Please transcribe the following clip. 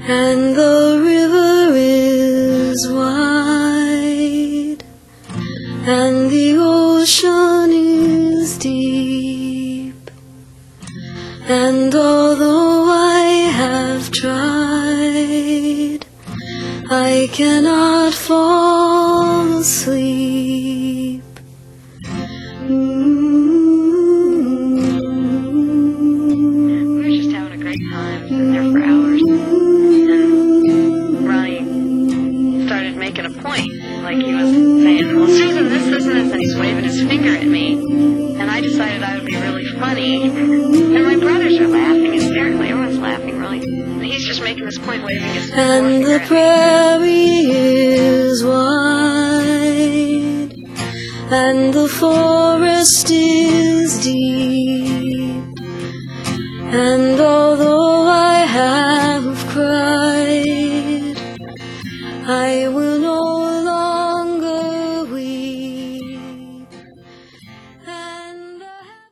and the river is wide, and the ocean is deep, and although I have tried, I cannot fall asleep. We were just having a great time, sitting there for hours, and Ronnie started making a point, like he was saying, well, Susan, this, and he's waving his finger at me, and I decided I would be really funny, and my brothers are laughing hysterically, everyone's laughing really, and he's just making this point, waving his And the prairie is wide, and the forest is deep, and although I have cried, I will